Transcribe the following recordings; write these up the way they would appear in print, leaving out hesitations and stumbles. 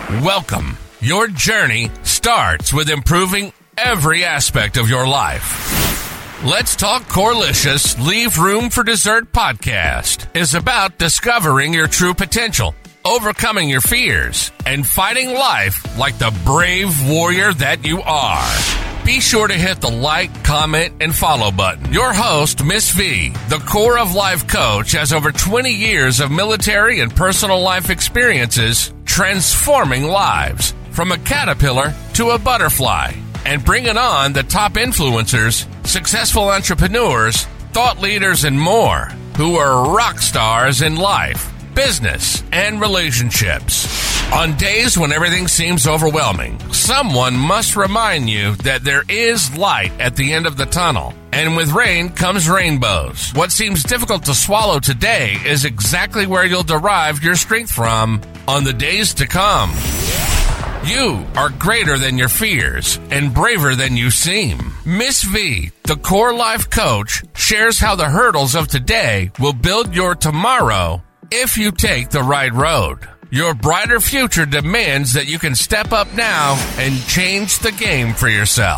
Welcome. Your journey starts with improving every aspect of your life. Let's Talk Corelicious Leave Room for Dessert podcast is about discovering your true potential, overcoming your fears, and fighting life like the brave warrior that you are. Be sure to hit the like, comment, and follow button. Your host, Miss V, the Core of Life coach, has over 20 years of military and personal life experiences transforming lives from a caterpillar to a butterfly and bringing on the top influencers, successful entrepreneurs, thought leaders, and more who are rock stars in life, business, and relationships. On days when everything seems overwhelming, someone must remind you that there is light at the end of the tunnel. And with rain comes rainbows. What seems difficult to swallow today is exactly where you'll derive your strength from on the days to come. You are greater than your fears and braver than you seem. Miss V, the Core Life coach, shares how the hurdles of today will build your tomorrow if you take the right road. Your brighter future demands that you can step up now and change the game for yourself.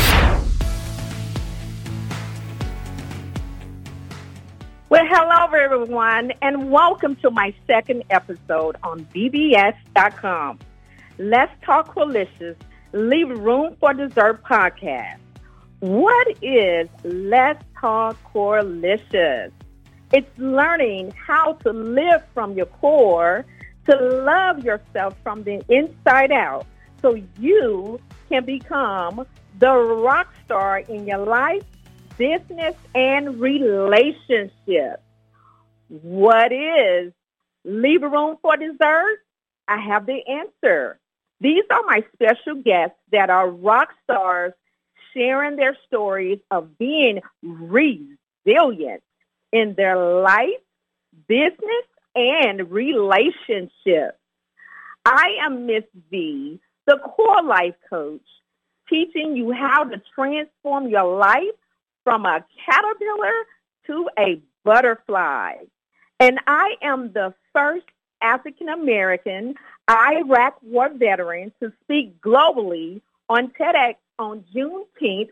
Well, hello, everyone, and welcome to my second episode on BBS.com. Let's Talk Corelicious, Leave Room for Dessert podcast. What is Let's Talk Corelicious? It's learning how to live from your core, to love yourself from the inside out, so you can become the rock star in your life, business, and relationships. What is Leave Room for Dessert? I have the answer. These are my special guests that are rock stars sharing their stories of being resilient in their life, business, and relationships. I am Miss V, the Core Life coach, teaching you how to transform your life from a caterpillar to a butterfly. And I am the first African-American Iraq War veteran to speak globally on TEDx on Juneteenth,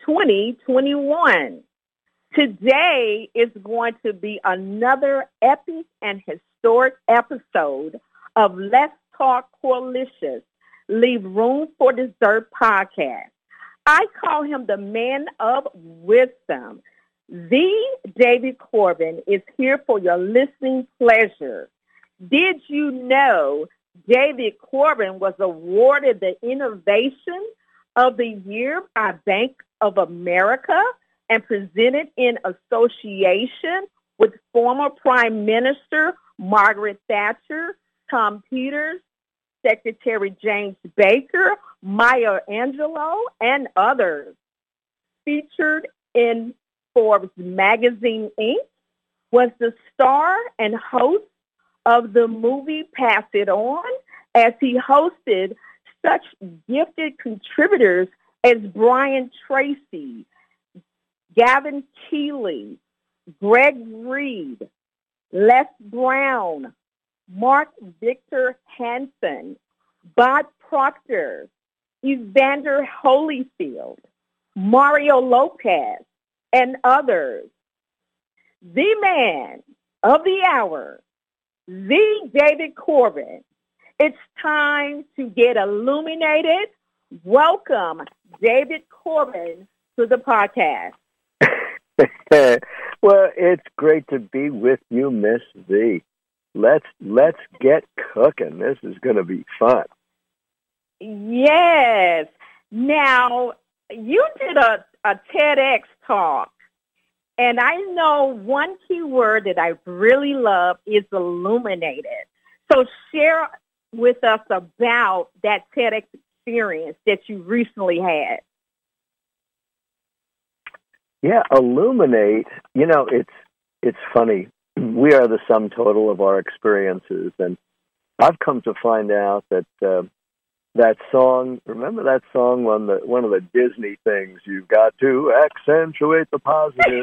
2021. Today is going to be another epic and historic episode of Let's Talk Corelicious, Leave Room for Dessert podcast. I call him the man of wisdom. The David Corbin is here for your listening pleasure. Did you know David Corbin was awarded the Innovation of the Year by Bank of America and presented in association with former Prime Minister Margaret Thatcher, Tom Peters, Secretary James Baker, Maya Angelou, and others. Featured in Forbes magazine Inc., was the star and host of the movie Pass It On, as he hosted such gifted contributors as Brian Tracy, Gavin Keeley, Greg Reed, Les Brown, Mark Victor Hansen, Bob Proctor, Evander Holyfield, Mario Lopez, and others. The man of the hour, the David Corbin. It's time to get illuminated. Welcome, David Corbin, to the podcast. Well, it's great to be with you, Miss V. Let's get cooking. This is going to be fun. Yes. Now, you did a TEDx talk, and I know one key word that I really love is illuminated. So share with us about that TEDx experience that you recently had. Yeah, illuminate. You know, it's funny. We are the sum total of our experiences, and I've come to find out that that song. Remember that song? One of the Disney things. You've got to accentuate the positive,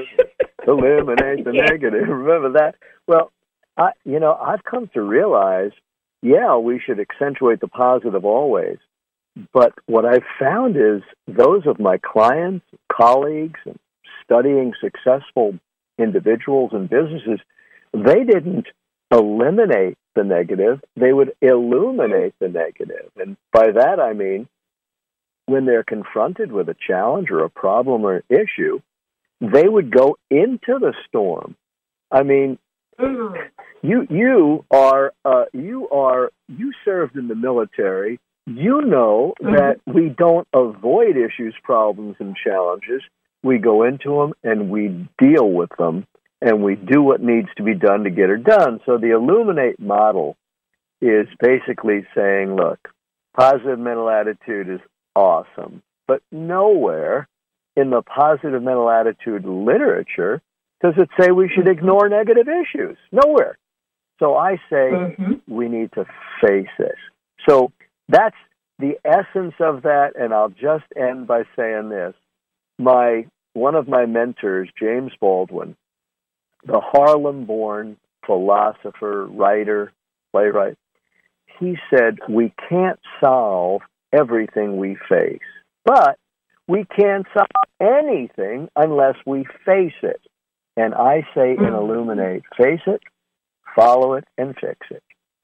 eliminate the negative. Remember that? Well, I've come to realize yeah, we should accentuate the positive always. But what I've found is those of my clients, colleagues, and studying successful individuals and businesses, they didn't eliminate the negative, they would illuminate the negative. And by that I mean, when they're confronted with a challenge or a problem or issue, they would go into the storm. I mean, you served in the military. You know that we don't avoid issues, problems, and challenges. We go into them and we deal with them, and we do what needs to be done to get it done. So the Illuminate model is basically saying, look, positive mental attitude is awesome, but nowhere in the positive mental attitude literature does it say we should ignore negative issues. Nowhere. So I say we need to face it. So that's the essence of that, and I'll just end by saying this. One of my mentors, James Baldwin, the Harlem-born philosopher, writer, playwright, he said, we can't solve everything we face, but we can't solve anything unless we face it. And I say in Illuminate, face it, follow it, and fix it.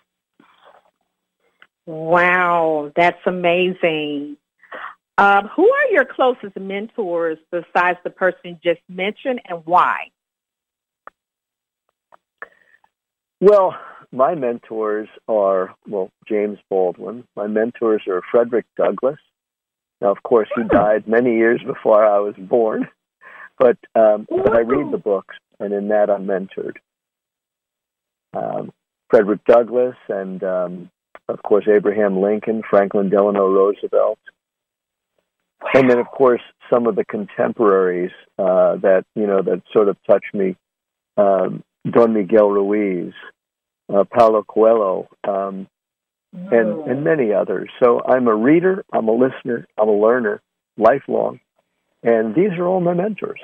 Wow, that's amazing. Who are your closest mentors besides the person you just mentioned, and why? Well, my mentors are, James Baldwin. My mentors are Frederick Douglass. Now, of course, he died many years before I was born, but I read the books, and in that I'm mentored. Frederick Douglass and, of course, Abraham Lincoln, Franklin Delano Roosevelt. Wow. And then, of course, some of the contemporaries that sort of touched me, Don Miguel Ruiz, Paulo Coelho, and many others. So I'm a reader, I'm a listener, I'm a learner, lifelong, and these are all my mentors.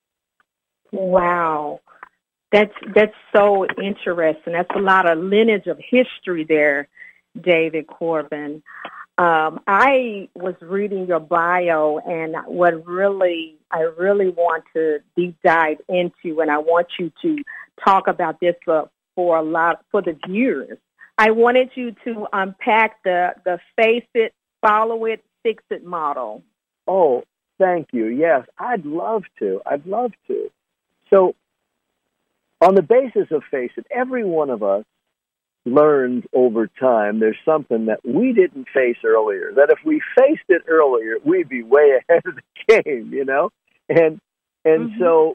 Wow. That's so interesting. That's a lot of lineage of history there, David Corbin. I was reading your bio, and what I really want to deep dive into, and I want you to talk about this for the viewers. I wanted you to unpack the face it, follow it, fix it model. Oh, thank you. Yes, I'd love to. So, on the basis of face it, every one of us learned over time there's something that we didn't face earlier, that if we faced it earlier, we'd be way ahead of the game, And so,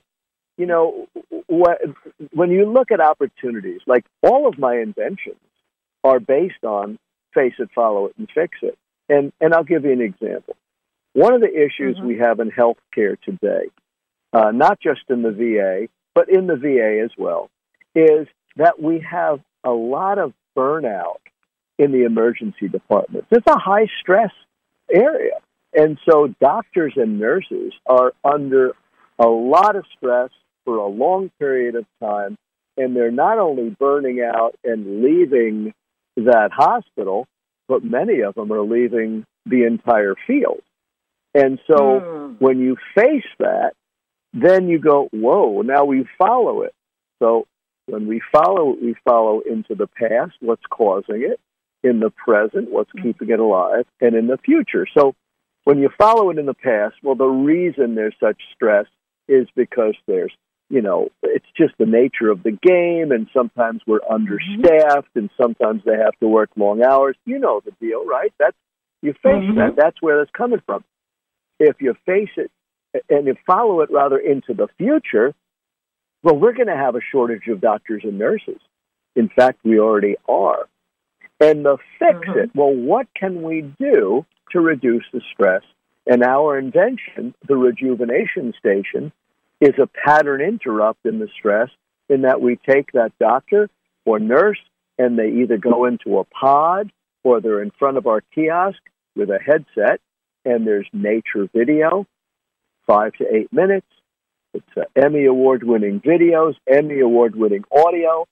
when you look at opportunities, like all of my inventions are based on face it, follow it, and fix it. And I'll give you an example. One of the issues we have in healthcare today, not just in the VA, but in the VA as well, is that we have a lot of burnout in the emergency departments. It's a high-stress area. And so doctors and nurses are under a lot of stress for a long period of time, and they're not only burning out and leaving that hospital, but many of them are leaving the entire field. And so when you face that, then you go, whoa, now we follow it. So when we follow into the past, what's causing it, in the present, what's keeping it alive, and in the future. So when you follow it in the past, well, the reason there's such stress is because there's, it's just the nature of the game, and sometimes we're understaffed, and sometimes they have to work long hours. You know the deal, right? You face that. That's where that's coming from. If you face it and you follow it rather into the future, well, we're going to have a shortage of doctors and nurses. In fact, we already are. And the fix it, well, what can we do to reduce the stress? And our invention, the rejuvenation station, is a pattern interrupt in the stress, in that we take that doctor or nurse and they either go into a pod or they're in front of our kiosk with a headset, and there's nature video, 5 to 8 minutes. It's Emmy Award-winning videos, Emmy Award-winning audio,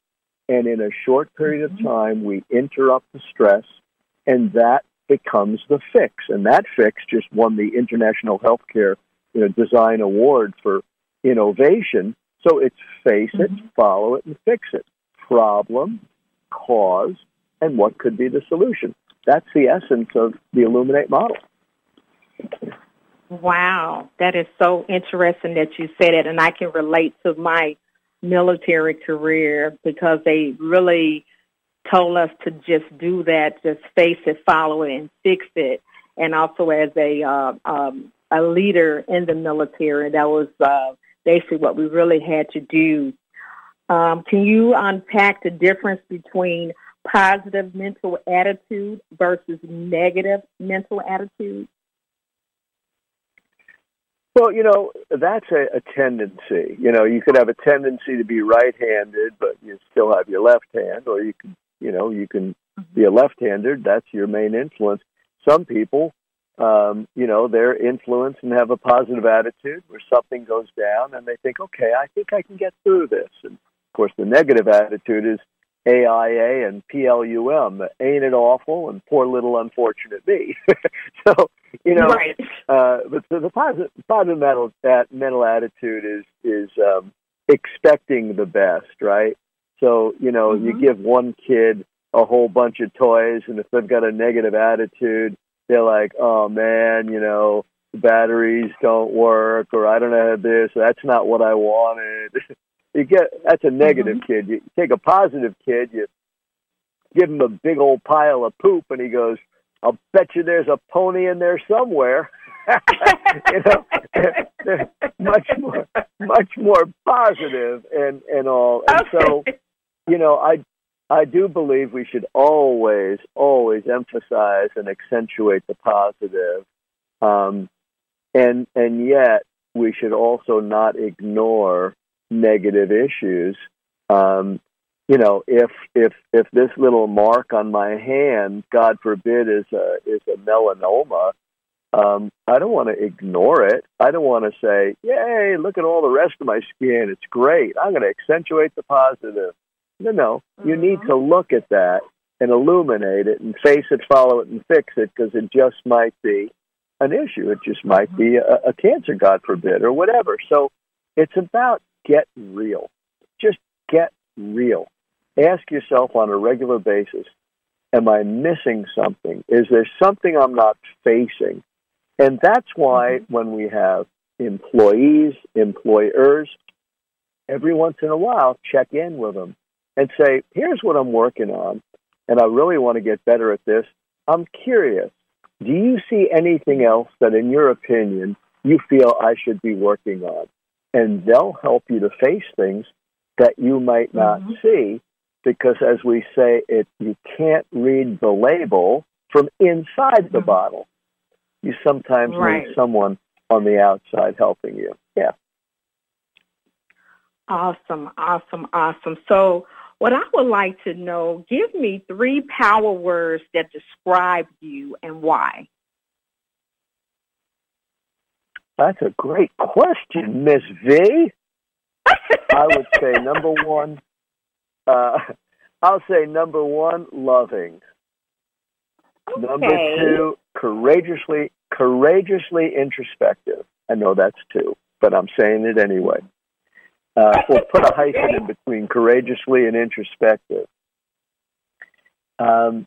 And in a short period of time, we interrupt the stress, and that becomes the fix. And that fix just won the International Healthcare Design Award for innovation. So it's face it, follow it, and fix it. Problem, cause, and what could be the solution. That's the essence of the Illuminate model. Wow, that is so interesting that you said it, and I can relate to my military career because they really told us to just do that, just face it, follow it, and fix it. And also as a leader in the military, that was basically what we really had to do. Can you unpack the difference between positive mental attitude versus negative mental attitude? Well, that's a tendency. You could have a tendency to be right-handed, but you still have your left hand, or you can be a left-hander. That's your main influence. Some people, they're influenced and have a positive attitude where something goes down, and they think, okay, I think I can get through this. And, of course, the negative attitude is AIA and PLUM, ain't it awful, and poor little unfortunate me. So, right. But the positive mental attitude is expecting the best, right? So, you give one kid a whole bunch of toys, and if they've got a negative attitude, they're like, oh, man, the batteries don't work, or I don't have this, that's not what I wanted. That's a negative kid. You take a positive kid, you give him a big old pile of poop, and he goes, I'll bet you there's a pony in there somewhere. much more positive and all. And so, I do believe we should always emphasize and accentuate the positive. And yet we should also not ignore negative issues. If this little mark on my hand, God forbid, is a melanoma, I don't want to ignore it. I don't want to say, yay, look at all the rest of my skin. It's great. I'm going to accentuate the positive. No. You need to look at that and illuminate it and face it, follow it, and fix it, because it just might be an issue. It just might be a cancer, God forbid, or whatever. So it's about get real. Just get real. Ask yourself on a regular basis, am I missing something? Is there something I'm not facing? And that's why when we have employees, employers, every once in a while, check in with them and say, here's what I'm working on, and I really want to get better at this. I'm curious. Do you see anything else that, in your opinion, you feel I should be working on? And they'll help you to face things that you might not see, because, as we say, you can't read the label from inside the bottle. You sometimes need someone on the outside helping you. Yeah. Awesome. So what I would like to know, give me 3 power words that describe you and why. That's a great question, Miss V. I would say number one, loving. Okay. Number 2, courageously introspective. I know that's 2, but I'm saying it anyway. We'll put a hyphen in between courageously and introspective. And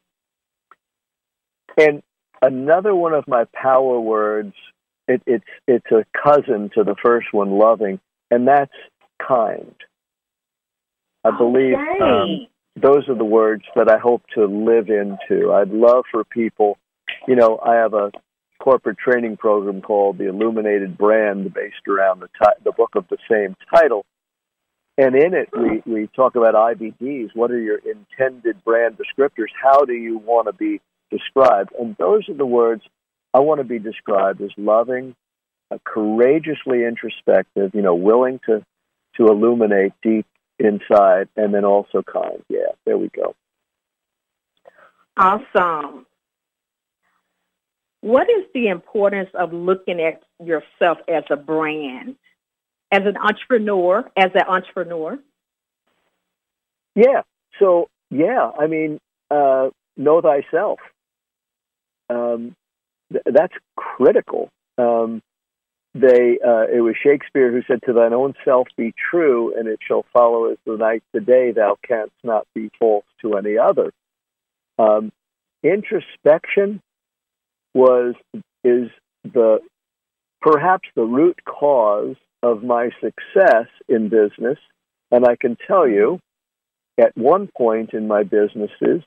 another one of my power words, it's a cousin to the first one, loving, and that's kind. I believe those are the words that I hope to live into. I'd love for people, I have a corporate training program called the Illuminated Brand, based around the book of the same title. And in it, we talk about IBDs. What are your intended brand descriptors? How do you want to be described? And those are the words I want to be described as: loving, courageously introspective, willing to illuminate deep inside, and then also kind. Yeah, there we go. Awesome. What is the importance of looking at yourself as a brand, as an entrepreneur? Yeah. So, yeah, I mean, know thyself. That's critical. It was Shakespeare who said, "To thine own self be true, and it shall follow as the night the day. Thou canst not be false to any other." Introspection is perhaps the root cause of my success in business, and I can tell you, at one point in my businesses,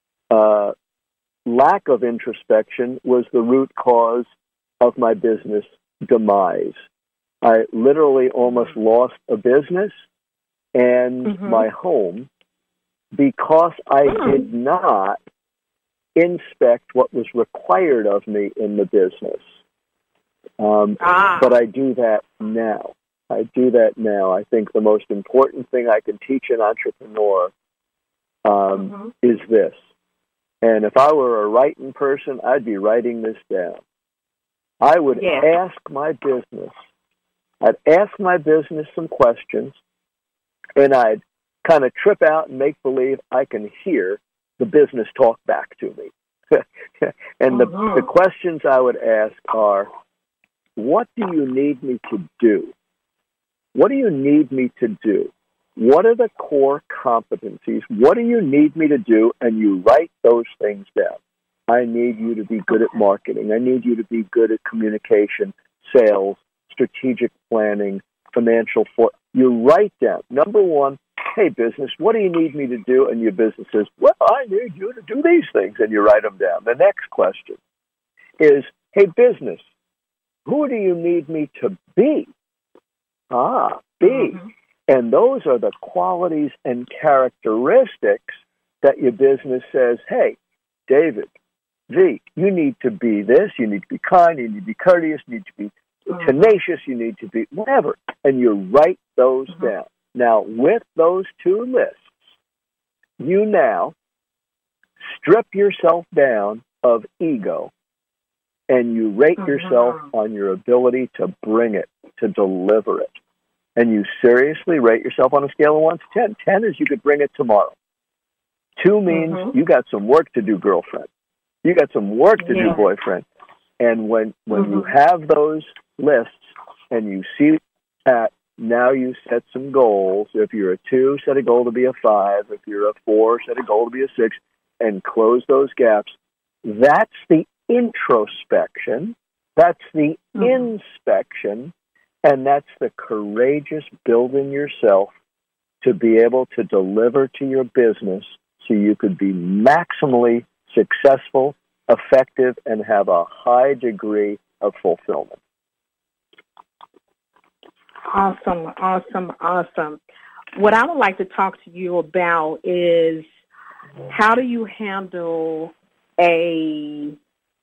lack of introspection was the root cause of my business demise. I literally almost lost a business and my home because I did not inspect what was required of me in the business. But I do that now. I think the most important thing I can teach an entrepreneur is this. And if I were a writing person, I'd be writing this down. I would ask my business some questions, and I'd kind of trip out and make believe I can hear the business talk back to me. And the questions I would ask are, what do you need me to do? What do you need me to do? What are the core competencies? What do you need me to do? And you write those things down. I need you to be good at marketing. I need you to be good at communication, sales, strategic planning, financial. You write down, number one, hey, business, what do you need me to do? And your business says, well, I need you to do these things. And you write them down. The next question is, hey, business, who do you need me to be? Be. And those are the qualities and characteristics that your business says, hey, David, V, you need to be this, you need to be kind, you need to be courteous, you need to be tenacious, you need to be whatever. And you write those down. Now, with those two lists, you now strip yourself down of ego and you rate yourself on your ability to bring it, to deliver it. And you seriously rate yourself on a scale of 1 to 10. 10 is you could bring it tomorrow. 2 means you got some work to do, girlfriend. You got some work to do, boyfriend. And when you have those lists and you see that now you set some goals. If you're a 2, set a goal to be a 5. If you're a 4, set a goal to be a 6, and close those gaps. That's the introspection. That's the inspection. And that's the courageous building yourself to be able to deliver to your business so you could be maximally successful, effective, and have a high degree of fulfillment. Awesome. What I would like to talk to you about is how do you handle an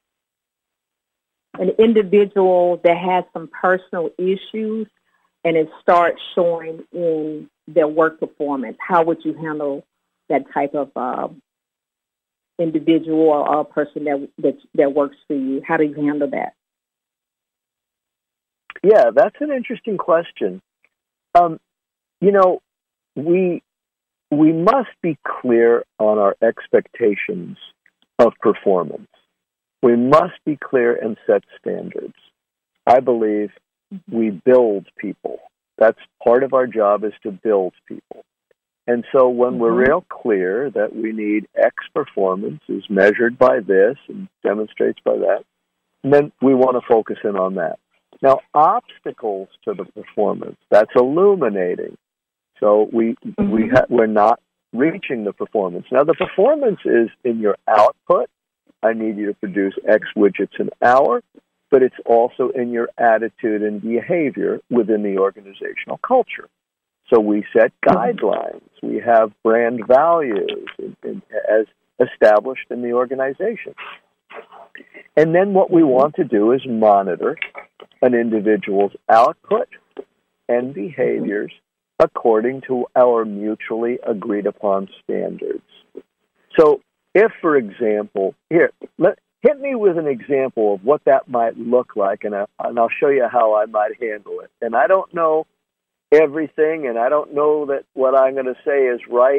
individual that has some personal issues and it starts showing in their work performance? How would you handle that type of individual or person that works for you? How do you handle that? Yeah, that's an interesting question. We must be clear on our expectations of performance. We must be clear and set standards. I believe we build people. That's part of our job, is to build people. And so when we're real clear that we need X performance is measured by this and demonstrates by that, then we want to focus in on that. Now, obstacles to the performance, that's illuminating. So we're not reaching the performance. Now, the performance is in your output. I need you to produce X widgets an hour, but it's also in your attitude and behavior within the organizational culture. So we set guidelines. We have brand values as established in the organization. And then what we want to do is monitor an individual's output and behaviors according to our mutually agreed upon standards. So if, for example, hit me with an example of what that might look like, and I'll show you how I might handle it. And I don't know everything, and I don't know that what I'm going to say is right,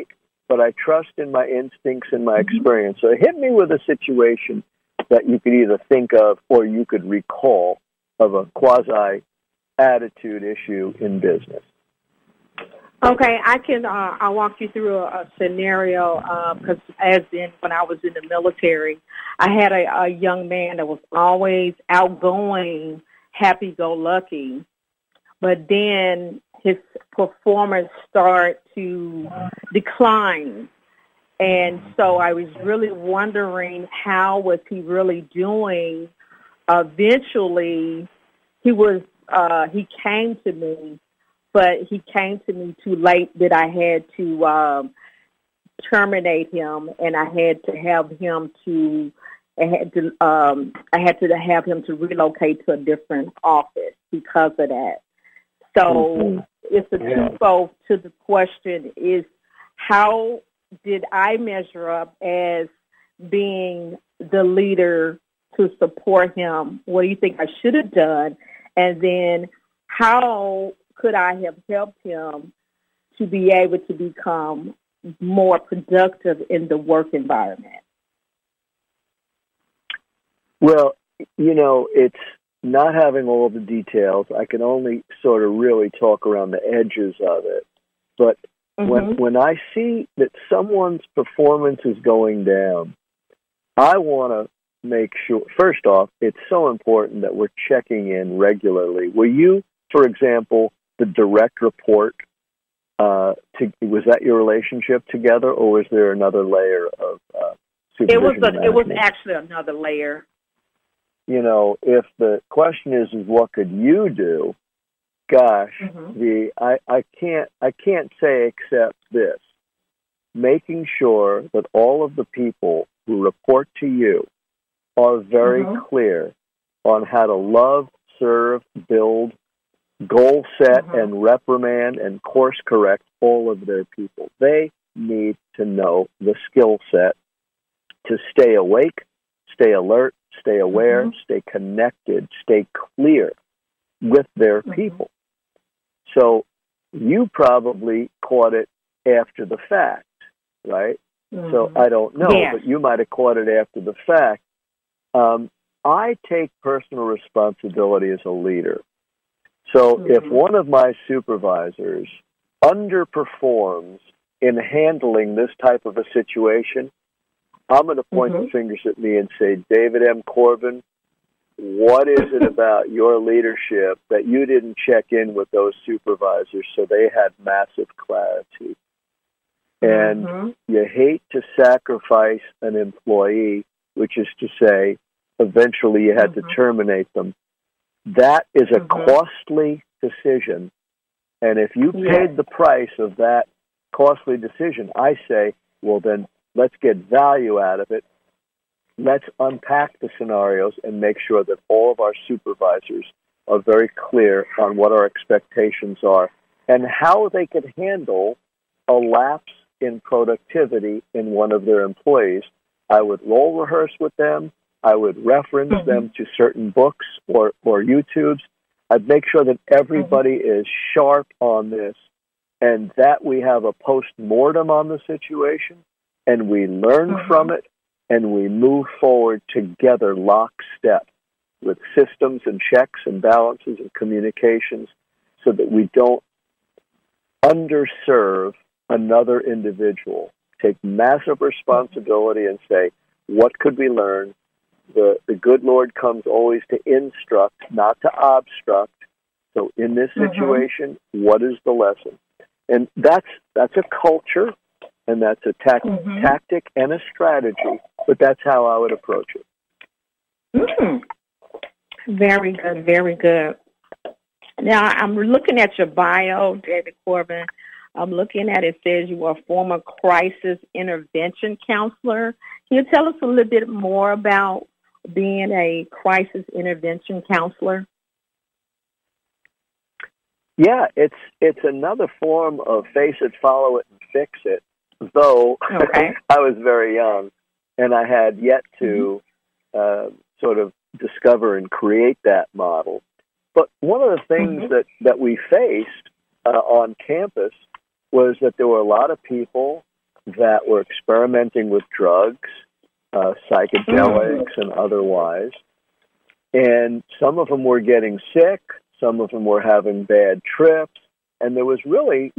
but I trust in my instincts and my experience. So hit me with a situation that you could either think of or you could recall of a quasi-attitude issue in business. Okay, I'll walk you through a scenario, because when I was in the military, I had a young man that was always outgoing, happy-go-lucky, but then his performance started to decline. And so I was really wondering, how was he really doing? Eventually, he came to me, but he came to me too late that I had to terminate him, and I had to have him to have him to relocate to a different office because of that. So it's a twofold to the question: is how did I measure up as being the leader to support him? What do you think I should have done? And then how could I have helped him to be able to become more productive in the work environment? Well, it's not having all the details. I can only sort of really talk around the edges of it. But when I see that someone's performance is going down, I want to make sure, first off, it's so important that we're checking in regularly. Were you, for example, the direct report? Was that your relationship together, or was there another layer of supervision? It was actually another layer. If the question is what could you do? Gosh, I can't say except this: making sure that all of the people who report to you are very clear on how to love, serve, build, goal set, and reprimand and course correct all of their people. They need to know the skill set to stay awake, stay alert, stay aware, stay connected, stay clear with their people. So you probably caught it after the fact, right? So I don't know, but you might have caught it after the fact. I take personal responsibility as a leader. So if one of my supervisors underperforms in handling this type of a situation, I'm going to point the fingers at me and say, David M. Corbin, what is it about your leadership that you didn't check in with those supervisors so they had massive clarity? And you hate to sacrifice an employee, which is to say, eventually you had to terminate them. That is a costly decision. And if you paid the price of that costly decision, I say, well, then let's get value out of it. Let's unpack the scenarios and make sure that all of our supervisors are very clear on what our expectations are and how they could handle a lapse in productivity in one of their employees. I would role rehearse with them. I would reference them to certain books or YouTubes. I'd make sure that everybody is sharp on this and that we have a post-mortem on the situation and we learn from it and we move forward together lockstep with systems and checks and balances and communications so that we don't underserve another individual. Take massive responsibility and say, what could we learn? The good Lord comes always to instruct, not to obstruct. So in this situation, what is the lesson? And that's a culture, and that's a tactic and a strategy, but that's how I would approach it. Very good, very good. Now, I'm looking at your bio, David Corbin. I'm looking at it. Says you are a former crisis intervention counselor. Can you tell us a little bit more about being a crisis intervention counselor? Yeah, it's another form of face it, follow it, and fix it, though I was very young and I had yet to sort of discover and create that model. But one of the things that we faced on campus was that there were a lot of people that were experimenting with drugs, psychedelics and otherwise. And some of them were getting sick, some of them were having bad trips, and there was really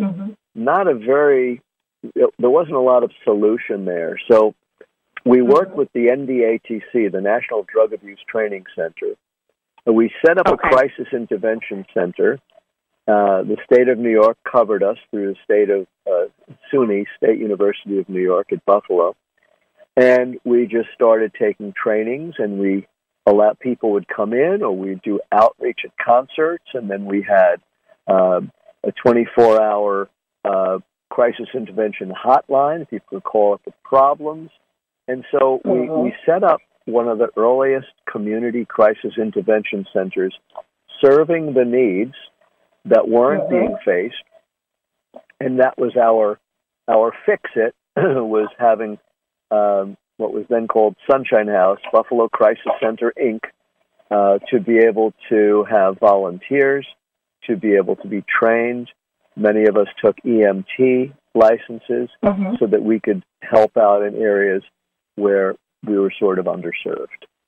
there wasn't a lot of solution there. So we worked with the NDATC, the National Drug Abuse Training Center, and we set up a crisis intervention center. The state of New York covered us through the state of SUNY, State University of New York at Buffalo. And we just started taking trainings, and people would come in, or we'd do outreach at concerts, and then we had a 24-hour crisis intervention hotline. People could call it the problems. And so we set up one of the earliest community crisis intervention centers serving the needs that weren't being faced. And that was our fix-it, was having what was then called Sunshine House, Buffalo Crisis Center, Inc., to be able to have volunteers, to be able to be trained. Many of us took EMT licenses so that we could help out in areas where we were sort of underserved.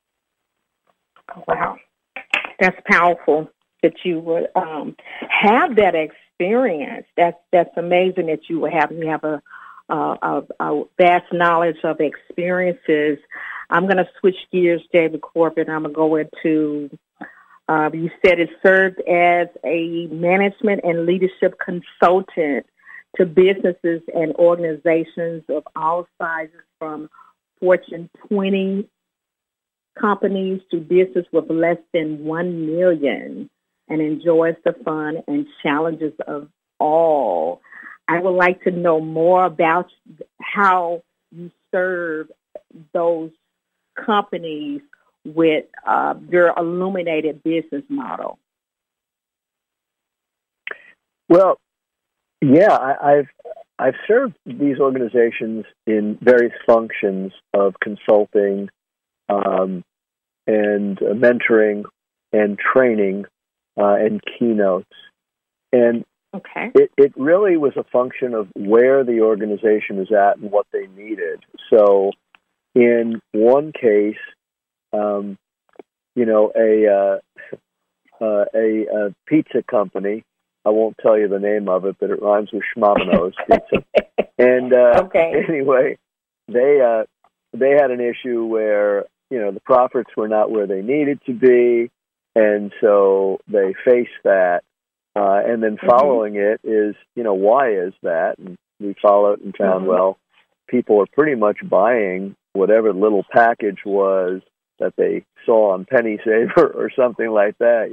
Wow. That's powerful that you would have that experience. That's amazing that you would have. You have a vast knowledge of experiences. I'm going to switch gears, David Corbett. I'm going to go into, you said it served as a management and leadership consultant to businesses and organizations of all sizes, from Fortune 20 companies to business with less than 1 million, and enjoys the fun and challenges of all. I would like to know more about how you serve those companies with your illuminated business model. Well, yeah, I've served these organizations in various functions of consulting and mentoring and training and keynotes. And it really was a function of where the organization was at and what they needed. So in one case, a pizza company, I won't tell you the name of it, but it rhymes with Schmamino's Pizza. And anyway, they had an issue where, the profits were not where they needed to be, and so they faced that. And then following it is, why is that? And we followed and found, well, people are pretty much buying whatever little package was that they saw on Penny Saver or something like that,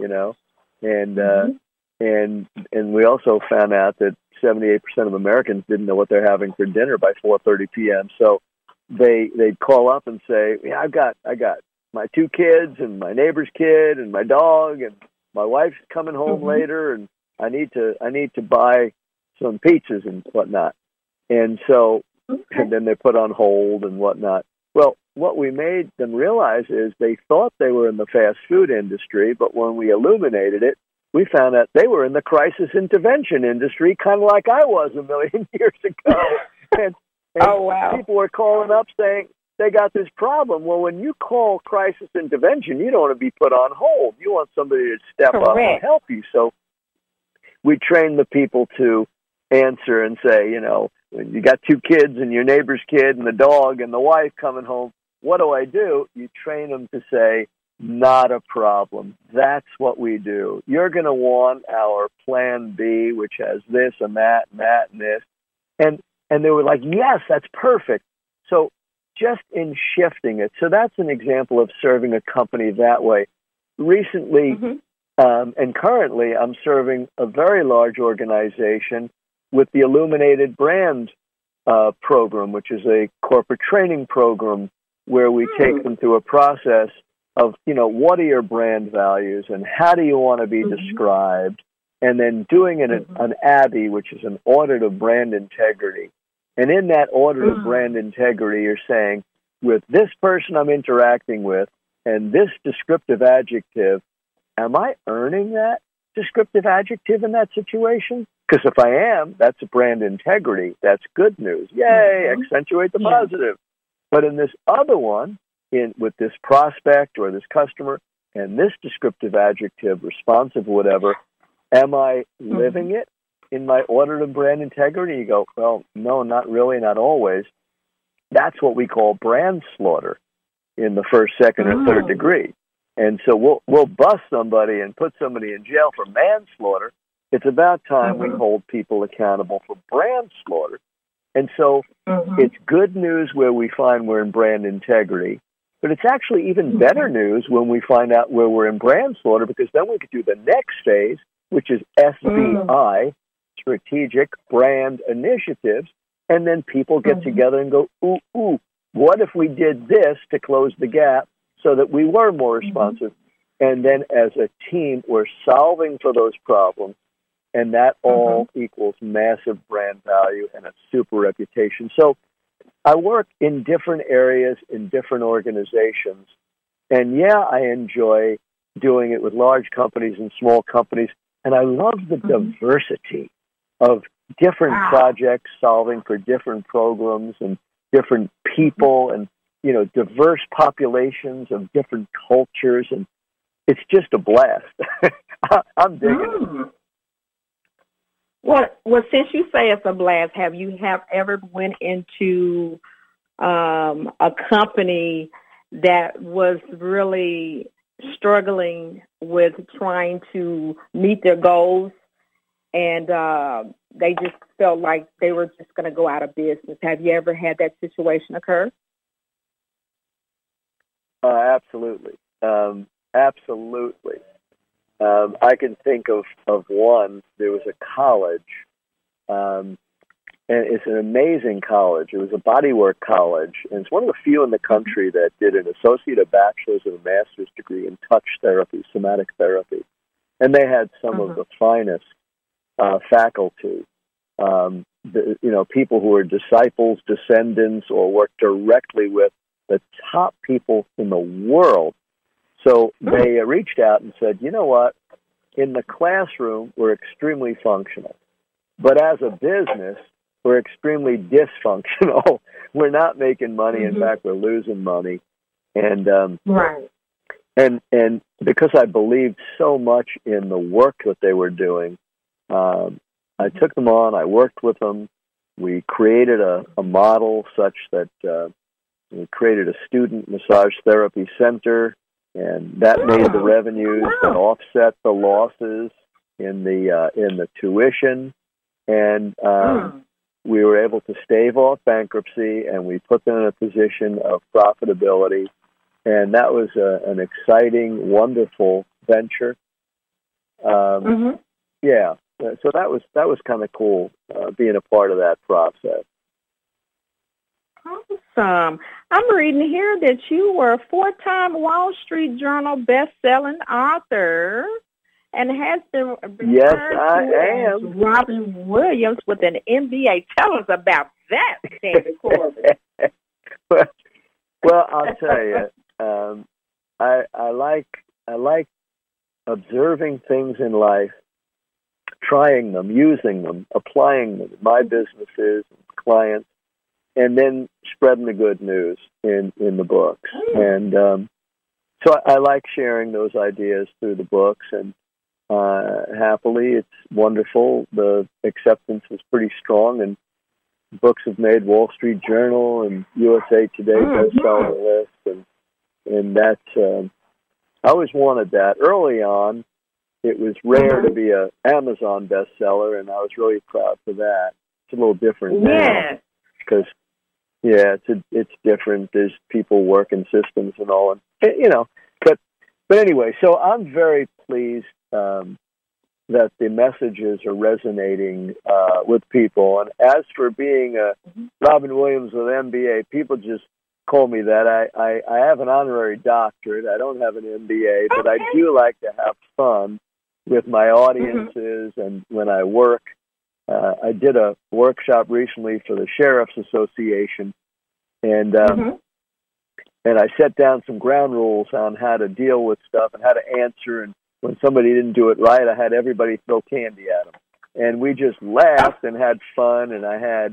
And we also found out that 78% of Americans didn't know what they're having for dinner by 4:30 p.m. So they'd call up and say, "Yeah, I got my 2 kids and my neighbor's kid and my dog, and my wife's coming home later, and I need to buy some pizzas and whatnot." And so, and then they put on hold and whatnot. Well, what we made them realize is they thought they were in the fast food industry, but when we illuminated it, we found out they were in the crisis intervention industry, kind of like I was a million years ago. And people were calling up saying they got this problem. Well, when you call crisis intervention, you don't want to be put on hold. You want somebody to step up and help you. So we trained the people to answer and say, when you got 2 kids and your neighbor's kid and the dog and the wife coming home, what do? You train them to say, not a problem. That's what we do. You're going to want our plan B, which has this and that and that and this. And they were like, yes, that's perfect. So just in shifting it. So that's an example of serving a company that way. Recently and currently, I'm serving a very large organization with the Illuminated Brand program, which is a corporate training program where we take them through a process of, what are your brand values and how do you want to be described? And then doing an ABBY, which is an audit of brand integrity. And in that audit of brand integrity, you're saying, with this person I'm interacting with and this descriptive adjective, am I earning that? descriptive adjective in that situation? Because if I am, that's brand integrity. That's good news. Yay, accentuate the positive. But in this other one, with this prospect or this customer, and this descriptive adjective, responsive, whatever, am I living it in my audit of brand integrity? You go, well, no, not really, not always. That's what we call brand slaughter in the first, second, or third degree. And so we'll bust somebody and put somebody in jail for manslaughter. It's about time we hold people accountable for brand slaughter. And so it's good news where we find we're in brand integrity, but it's actually even better news when we find out where we're in brand slaughter, because then we could do the next phase, which is SBI, Strategic Brand Initiatives, and then people get together and go, ooh, what if we did this to close the gap so that we were more responsive? And then as a team, we're solving for those problems, and that all equals massive brand value and a super reputation. So I work in different areas, in different organizations, and yeah, I enjoy doing it with large companies and small companies, and I love the diversity of different projects solving for different programs and different people and, you know, diverse populations of different cultures, and it's just a blast. I'm digging it. Well, since you say it's a blast, have you ever went into a company that was really struggling with trying to meet their goals, and they just felt like they were just going to go out of business? Have you ever had that situation occur? Absolutely. Absolutely. I can think of one. There was a college, and it's an amazing college. It was a bodywork college, and it's one of the few in the country that did an associate, a bachelor's, and a master's degree in touch therapy, somatic therapy. And they had some of the finest faculty, people who were disciples, descendants, or worked directly with the top people in the world. So they reached out and said, you know what, in the classroom, we're extremely functional. But as a business, we're extremely dysfunctional. We're not making money. In fact, we're losing money. And and because I believed so much in the work that they were doing, I took them on. I worked with them. We created a model such that we created a student massage therapy center, and that made the revenues that offset the losses in the tuition, and we were able to stave off bankruptcy, and we put them in a position of profitability, and that was an exciting, wonderful venture. Yeah, so that was kind of cool being a part of that process. Awesome. I'm reading here that you were a 4-time Wall Street Journal best-selling author and has been yes, I am. Robin Williams with an MBA. Tell us about that, Sandy Corbin. Well, I'll tell you, I like observing things in life, trying them, using them, applying them in my businesses, clients, and then spreading the good news in the books. And so I like sharing those ideas through the books, and happily, it's wonderful. The acceptance is pretty strong, and books have made Wall Street Journal and USA Today bestseller list, and that's I always wanted that. Early on, it was rare to be a Amazon bestseller, and I was really proud for that. It's a little different now because it's different. There's people working systems and all, and but anyway. So I'm very pleased that the messages are resonating with people. And as for being a Robin Williams with MBA, people just call me that. I have an honorary doctorate. I don't have an MBA, but I do like to have fun with my audiences and when I work. I did a workshop recently for the Sheriff's Association, and I set down some ground rules on how to deal with stuff and how to answer and when somebody didn't do it right, I had everybody throw candy at them. And we just laughed and had fun, and I had,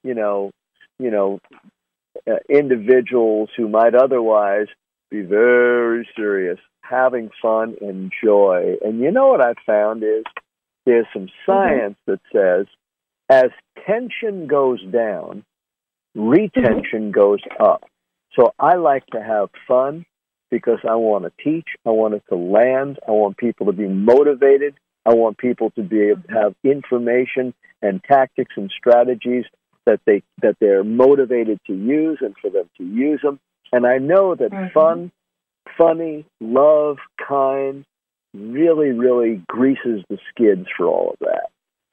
individuals who might otherwise be very serious, having fun and joy. And you know what I found is there's some science that says as tension goes down, retention goes up. So I like to have fun because I want to teach. I want it to land. I want people to be motivated. I want people to be able to have information and tactics and strategies that they're motivated to use and for them to use them. And I know that fun, funny, love, kind really, really greases the skids for all of that.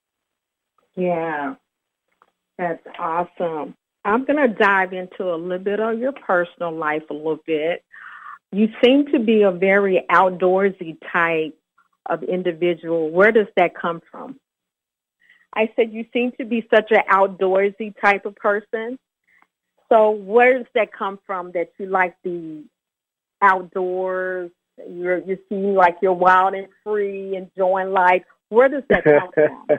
Yeah, that's awesome. I'm going to dive into a little bit of your personal life a little bit. You seem to be a very outdoorsy type of individual. Where does that come from? I said you seem to be such an outdoorsy type of person. So where does that come from that you like the outdoors? You seem like you're wild and free, enjoying life. Where does that come from?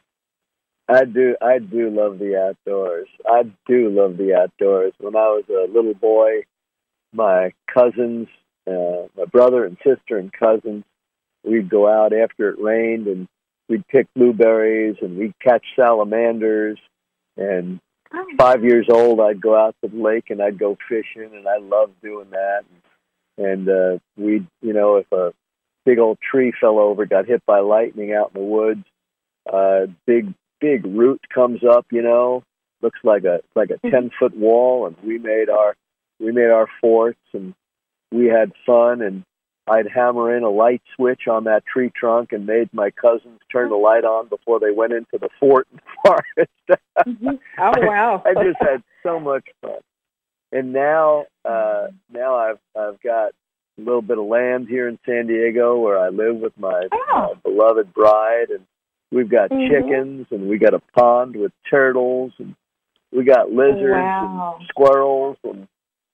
I do love the outdoors. I do love the outdoors. When I was a little boy, my cousins, my brother and sister and cousins, we'd go out after it rained and we'd pick blueberries and we'd catch salamanders. And 5 years old, I'd go out to the lake and I'd go fishing, and I loved doing that. And we'd, if a big old tree fell over, got hit by lightning out in the woods, big root comes up, looks like a 10-foot wall, and we made our forts, and we had fun. And I'd hammer in a light switch on that tree trunk and made my cousins turn the light on before they went into the fort and forest. Oh wow! I just had so much fun. And now I've got a little bit of land here in San Diego where I live with my beloved bride, and we've got chickens, and we got a pond with turtles, and we got lizards and squirrels, and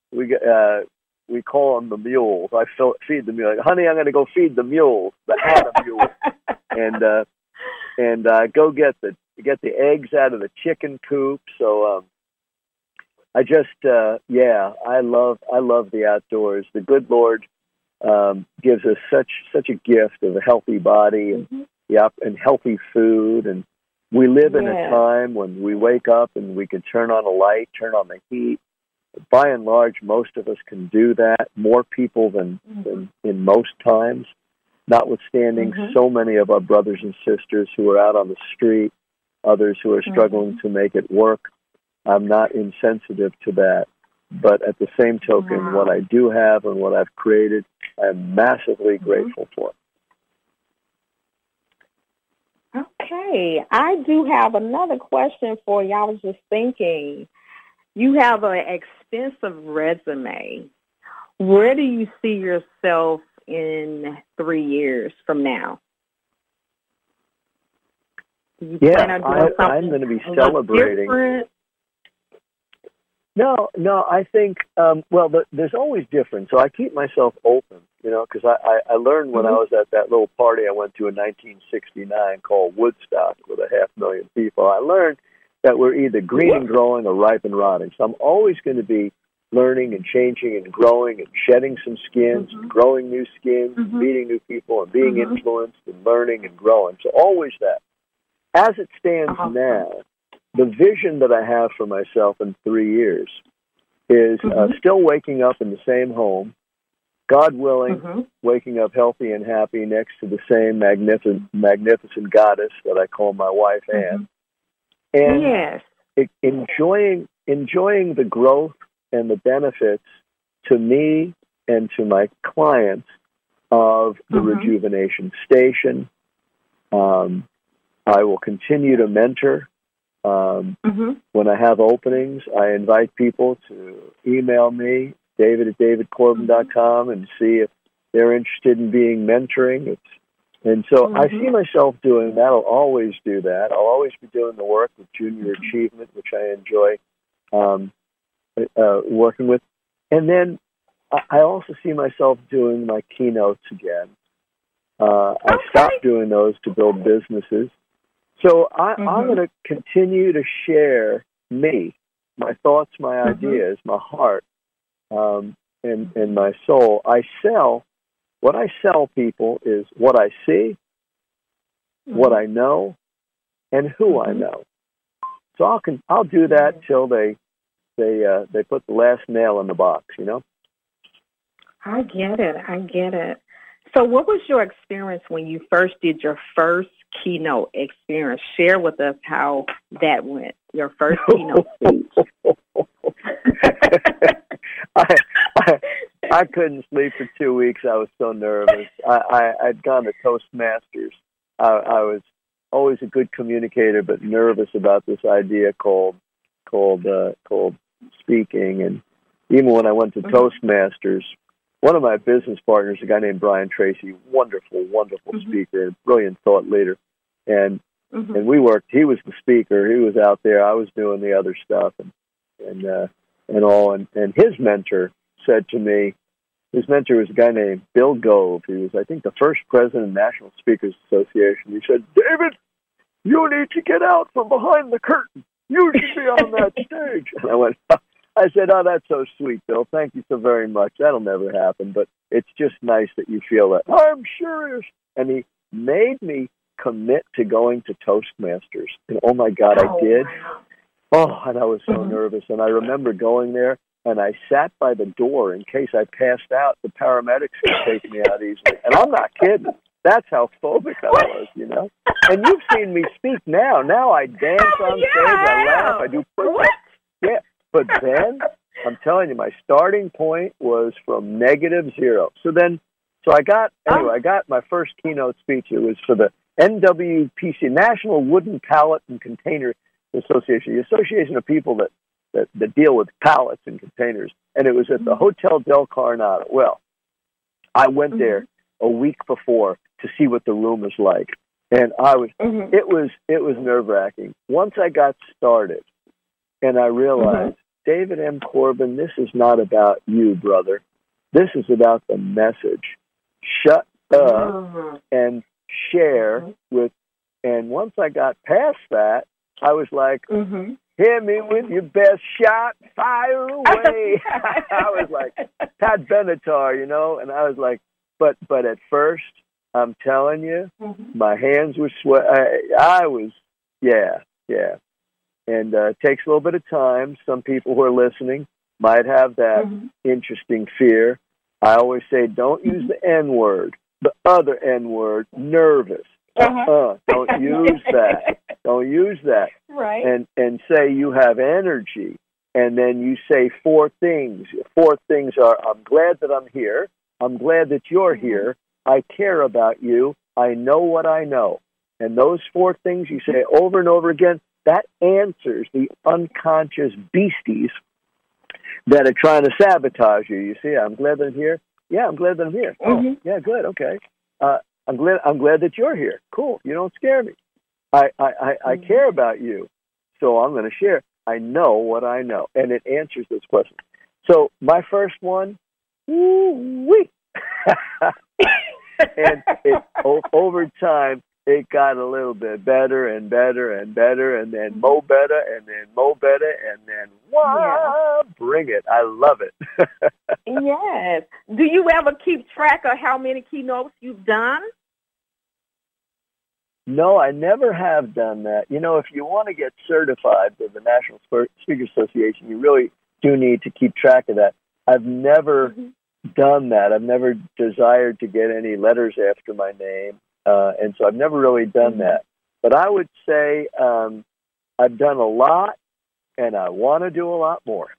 we call them the mules. I feed the mules. Like, honey, I'm going to go feed the mules, the Adam mules, and go get the eggs out of the chicken coop. So I just I love the outdoors. The good Lord gives us such a gift of a healthy body and healthy food, and we live in a time when we wake up and we can turn on a light, turn on the heat. By and large, most of us can do that, more people than in most times, notwithstanding so many of our brothers and sisters who are out on the street, others who are struggling to make it work. I'm not insensitive to that. But at the same token, what I do have and what I've created, I'm massively grateful for. Okay. I do have another question for you. I was just thinking, you have an extensive resume. Where do you see yourself in 3 years from now? I'm going to be celebrating. Different? No, I think, there's always different. So I keep myself open, because I learned when I was at that little party I went to in 1969 called Woodstock with 500,000 people. I learned that we're either green and growing or ripe and rotting. So I'm always going to be learning and changing and growing and shedding some skins, and growing new skins, and meeting new people and being influenced and learning and growing. So always that. As it stands now, the vision that I have for myself in 3 years is still waking up in the same home, God willing, waking up healthy and happy next to the same magnificent goddess that I call my wife, Anne. And enjoying the growth and the benefits to me and to my clients of the Rejuvenation Station. I will continue to mentor. When I have openings, I invite people to email me, david@davidcorbin.com, and see if they're interested in being mentoring. And so I see myself doing that. I'll always do that. I'll always be doing the work with Junior Achievement, which I enjoy working with. And then I also see myself doing my keynotes again. I stopped doing those to build businesses. So I'm going to continue to share me, my thoughts, my ideas, my heart, and my soul. What I sell people is what I see, what I know, and who I know. So I'll do that till they put the last nail in the box, you know? I get it. So what was your experience when you first did your first keynote experience? Share with us how that went, your first keynote speech. I couldn't sleep for 2 weeks. I was so nervous. I'd gone to Toastmasters. I was always a good communicator, but nervous about this idea called speaking. And even when I went to Toastmasters, one of my business partners, a guy named Brian Tracy, wonderful speaker, brilliant thought leader, and we worked. He was the speaker. He was out there. I was doing the other stuff, and all. And his mentor said to me, his mentor was a guy named Bill Gove. He was, I think, the first president of the National Speakers Association. He said, "David, you need to get out from behind the curtain. You should be on that stage." And I said, "Oh, that's so sweet, Bill. Thank you so very much. That'll never happen, but it's just nice that you feel that." "I'm serious." And he made me commit to going to Toastmasters. And oh my God, I did. Wow. Oh, and I was so nervous. And I remember going there, and I sat by the door in case I passed out. The paramedics could take me out easily. And I'm not kidding. That's how phobic I was, you know. And you've seen me speak now. Now I dance on stage, I laugh, I do push-ups. Yeah. But then, I'm telling you, my starting point was from -0. So I got my first keynote speech. It was for the NWPC, National Wooden Pallet and Container Association, the association of people that deal with pallets and containers. And it was at the Hotel Del Coronado. Well, I went there a week before to see what the room was like. And it was nerve-wracking. Once I got started, and I realized, David M. Corbin, this is not about you, brother. This is about the message. Shut up and share with. And once I got past that, I was like, "Hit me with your best shot, fire away." I was like Pat Benatar, you know, and I was like, but at first, I'm telling you, my hands were sweat. I was, yeah. And it takes a little bit of time. Some people who are listening might have that interesting fear. I always say, don't use the N-word, the other N-word, nervous. Don't use that. Don't use that. Right. And say you have energy. And then you say 4 things. 4 things are, I'm glad that I'm here. I'm glad that you're here. I care about you. I know what I know. And those 4 things you say over and over again, that answers the unconscious beasties that are trying to sabotage you. You see, I'm glad that I'm here. Yeah, I'm glad that I'm here. Oh, yeah, good. Okay. I'm glad that you're here. Cool. You don't scare me. I care about you. So I'm going to share. I know what I know. And it answers those questions. So my first one, woo-wee. And over time, it got a little bit better and better and better, and then more better, and then more better, and then bring it. I love it. Yes. Do you ever keep track of how many keynotes you've done? No, I never have done that. You know, if you want to get certified with the National Speakers Association, you really do need to keep track of that. I've never done that. I've never desired to get any letters after my name. And so I've never really done that. But I would say I've done a lot, and I want to do a lot more.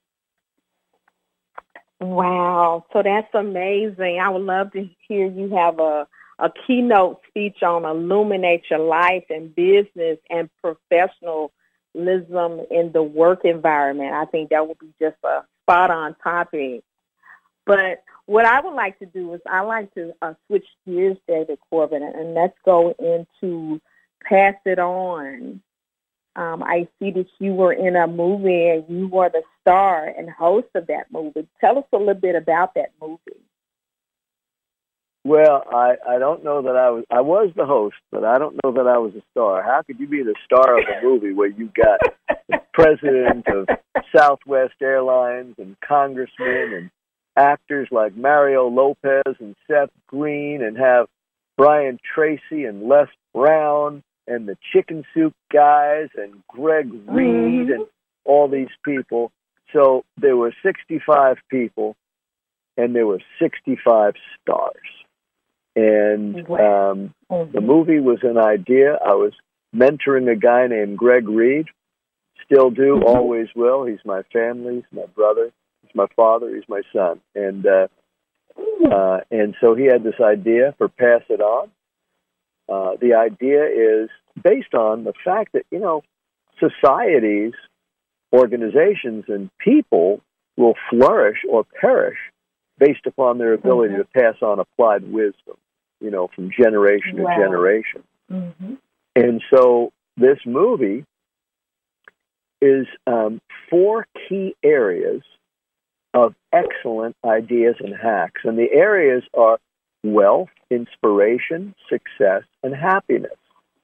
Wow. So that's amazing. I would love to hear you have a keynote speech on illuminate your life and business and professionalism in the work environment. I think that would be just a spot-on topic. But what I would like to do is I like to switch gears, David Corbin, and let's go into Pass It On. I see that you were in a movie and you were the star and host of that movie. Tell us a little bit about that movie. Well, I don't know that I was the host, but I don't know that I was a star. How could you be the star of a movie where you got the president of Southwest Airlines and congressmen and actors like Mario Lopez and Seth Green and have Brian Tracy and Les Brown and the Chicken Soup guys and Greg Reed and all these people? So there were 65 people and there were 65 stars. And the movie was an idea. I was mentoring a guy named Greg Reed. Still do, always will. He's my family. He's my brother. He's my father. He's my son. And so he had this idea for Pass It On. The idea is based on the fact that, societies, organizations, and people will flourish or perish based upon their ability to pass on applied wisdom, from generation to generation. And so this movie is 4 key areas of excellent ideas and hacks. And the areas are wealth, inspiration, success, and happiness.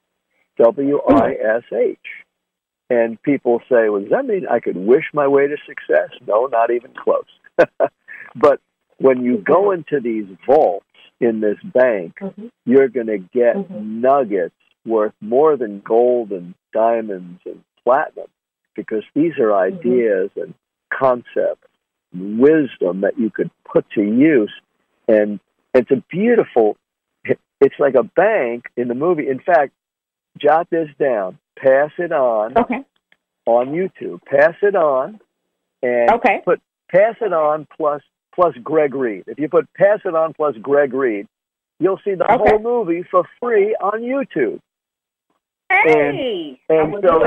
WISH. And people say, well, does that mean I could wish my way to success? No, not even close. But when you go into these vaults in this bank, you're going to get nuggets worth more than gold and diamonds and platinum, because these are ideas and concepts, wisdom that you could put to use. And it's it's like a bank in the movie. In fact, jot this down, Pass It On on YouTube. Pass It On and put Pass It On plus Greg Reed. If you put Pass It On plus Greg Reed, you'll see the whole movie for free on YouTube. Hey, and so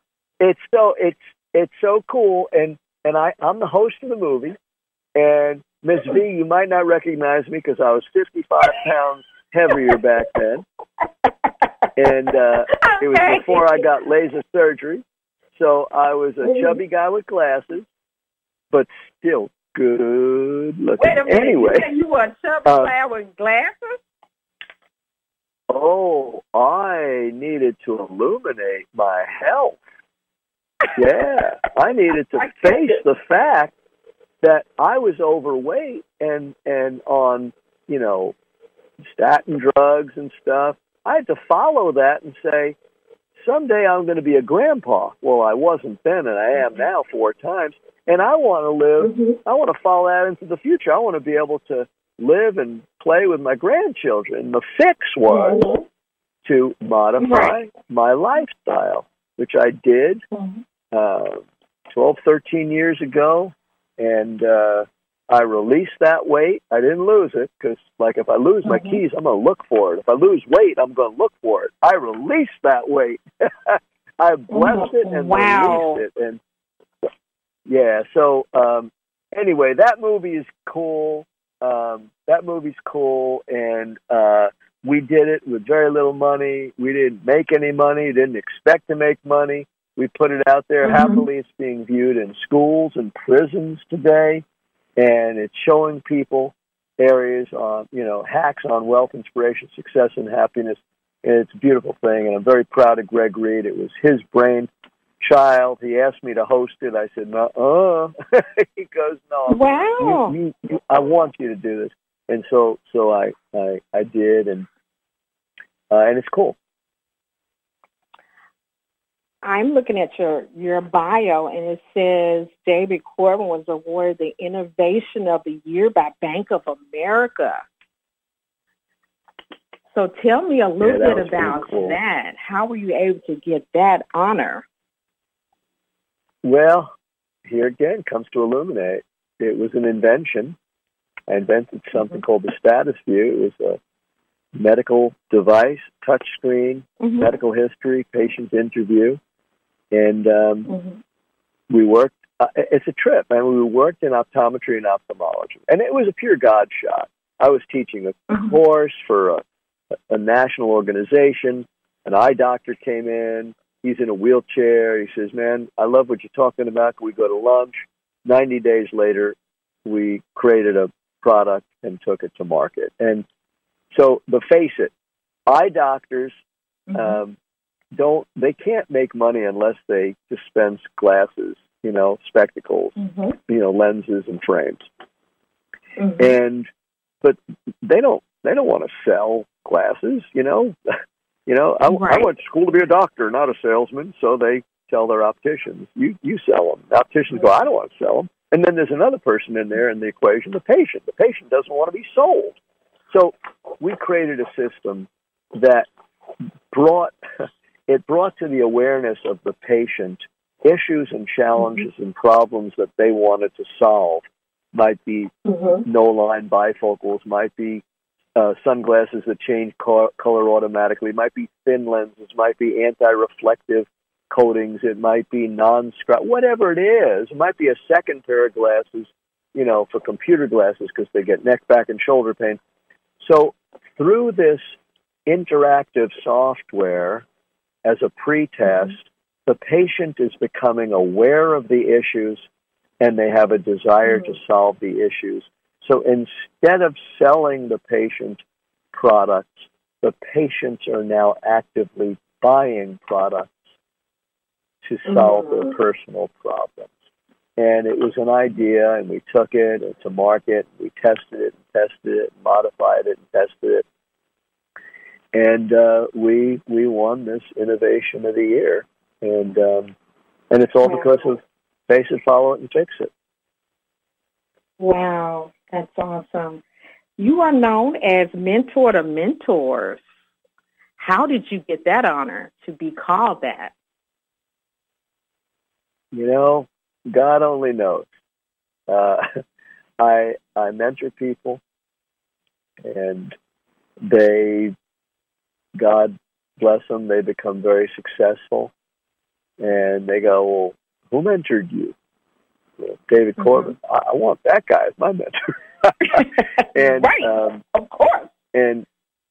it's so cool. And I'm the host of the movie. And Miss V, you might not recognize me because I was 55 pounds heavier back then. And it was before I got laser surgery. So I was a chubby guy with glasses, but still good looking. Wait a minute. Anyway, you were a chubby guy with glasses? Oh, I needed to illuminate my health. Yeah, I needed to face the fact that I was overweight and on, statin drugs and stuff. I had to follow that and say, someday I'm going to be a grandpa. Well, I wasn't then, and I am now 4 times. And I want to live, I want to follow that into the future. I want to be able to live and play with my grandchildren. The fix was to modify my lifestyle, which I did 12, 13 years ago. And I released that weight. I didn't lose it because, if I lose my keys, I'm going to look for it. If I lose weight, I'm going to look for it. I released that weight. I blessed it and released it. And so anyway, that movie is cool. That movie's cool, and we did it with very little money. We didn't make any money, didn't expect to make money. We put it out there. Happily, it's being viewed in schools and prisons today, and it's showing people areas on, hacks on wealth, inspiration, success, and happiness. And it's a beautiful thing, and I'm very proud of Greg Reed. It was his brain child. He asked me to host it. I said, no. He goes, no. Wow. I want you to do this. And so I did, and it's cool. I'm looking at your bio, and it says David Corbin was awarded the Innovation of the Year by Bank of America. So tell me a little bit about that. How were you able to get that honor? Well, here again comes to illuminate. It was an invention. I invented something called the Status View. It was a medical device, touch screen, medical history, patient interview. And we worked, it's a trip, and we worked in optometry and ophthalmology. And it was a pure God shot. I was teaching a course for a national organization. An eye doctor came in. He's in a wheelchair. He says, man, I love what you're talking about. Can we go to lunch? 90 days later, we created a product and took it to market. And So, face it, eye doctors they can't make money unless they dispense glasses, spectacles, lenses and frames. But they don't want to sell glasses, I went to school to be a doctor, not a salesman, so they tell their opticians, you sell them. The opticians go, I don't want to sell them. And then there's another person in there in the equation, the patient. The patient doesn't want to be sold. So we created a system that brought to the awareness of the patient issues and challenges and problems that they wanted to solve. Might be no-line bifocals, might be sunglasses that change color automatically, might be thin lenses, might be anti-reflective coatings, it might be non-scrub, whatever it is. It might be a second pair of glasses, for computer glasses because they get neck, back, and shoulder pain. So through this interactive software as a pretest, the patient is becoming aware of the issues and they have a desire to solve the issues. So instead of selling the patient products, the patients are now actively buying products to solve their personal problems. And it was an idea, and we took it to market, we tested it, modified it, and tested it. And we won this Innovation of the Year. And it's all because of Face It, Follow It, and Fix It. Wow, that's awesome. You are known as Mentor to Mentors. How did you get that honor to be called that? God only knows. I mentor people, and God bless them, they become very successful, and they go, well, who mentored you? David Corbin. I want that guy as my mentor. And right, of course. And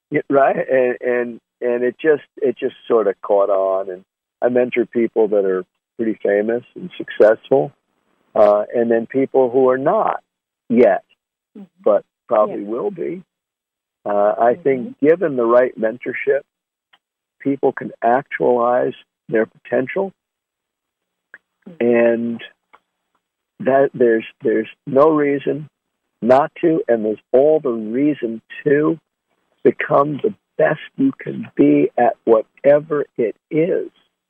it just sort of caught on, and I mentor people that are pretty famous and successful, and then people who are not yet, but probably will be. I think given the right mentorship, people can actualize their potential, and that there's no reason not to, and there's all the reason to become the best you can be at whatever it is.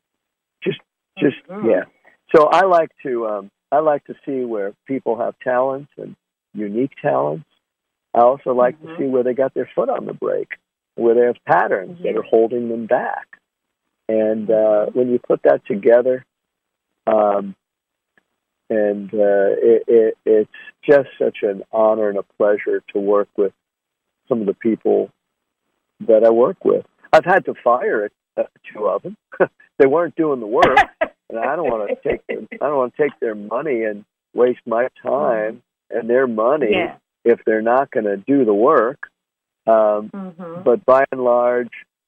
Yeah. So I like to see where people have talents and unique talents. I also like to see where they got their foot on the brake, where they have patterns that are holding them back. And when you put that together, it's just such an honor and a pleasure to work with some of the people that I work with. I've had to fire two of them. They weren't doing the work, and I don't want to take their money and waste my time and their money if they're not going to do the work. But by and large,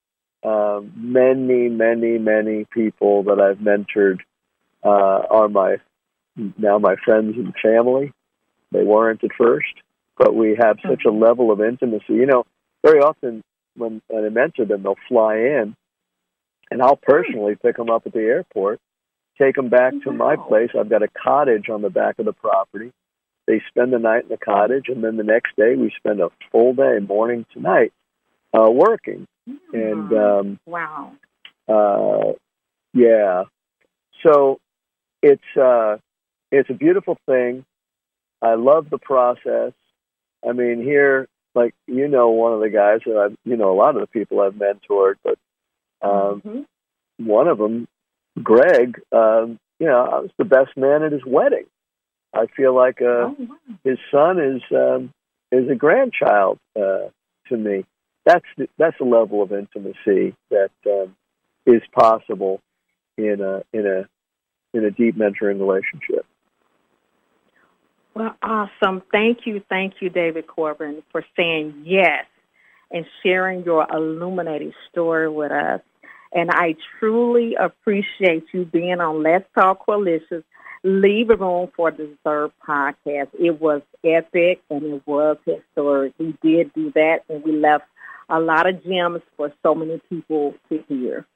many people that I've mentored are my friends and family. They weren't at first, but we have such a level of intimacy. Very often when I mentor them, they'll fly in, and I'll personally pick them up at the airport, take them back to my place. I've got a cottage on the back of the property. They spend the night in the cottage, and then the next day we spend a full day, morning to night, working. And wow. Yeah. So it's a beautiful thing. I love the process. I mean, here, like, one of the guys that I've, a lot of the people I've mentored, but one of them, Greg, I was the best man at his wedding. I feel like his son is a grandchild to me. That's a level of intimacy that is possible in a deep mentoring relationship. Well, awesome. Thank you, David Corbin, for saying yes and sharing your illuminating story with us. And I truly appreciate you being on Let's Talk Quilicious, Leave Room for Dessert podcast. It was epic and it was historic. We did do that, and we left a lot of gems for so many people to hear.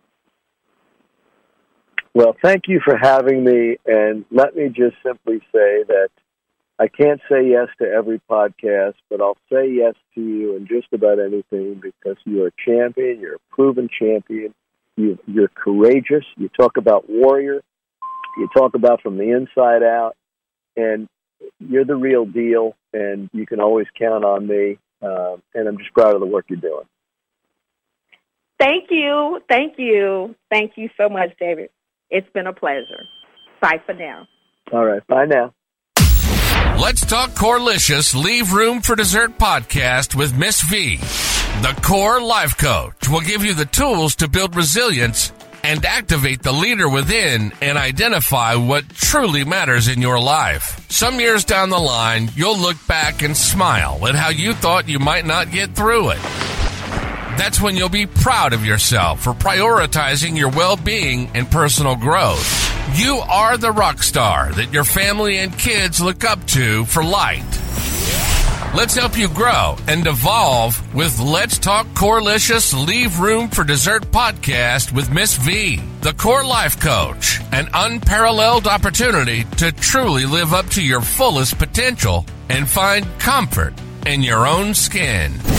Well, thank you for having me, and let me just simply say that I can't say yes to every podcast, but I'll say yes to you in just about anything because you're a champion, you're a proven champion, you're courageous, you talk about warrior, you talk about from the inside out, and you're the real deal, and you can always count on me, and I'm just proud of the work you're doing. Thank you. Thank you. Thank you so much, David. It's been a pleasure. Bye for now. All right. Bye now. Let's Talk Corelicious Leave Room for Dessert podcast with Miss V. The Core Life Coach will give you the tools to build resilience and activate the leader within and identify what truly matters in your life. Some years down the line, you'll look back and smile at how you thought you might not get through it. That's when you'll be proud of yourself for prioritizing your well-being and personal growth. You are the rock star that your family and kids look up to for light. Let's help you grow and evolve with Let's Talk Corelicious Leave Room for Dessert podcast with Miss V, the Core Life Coach, an unparalleled opportunity to truly live up to your fullest potential and find comfort in your own skin.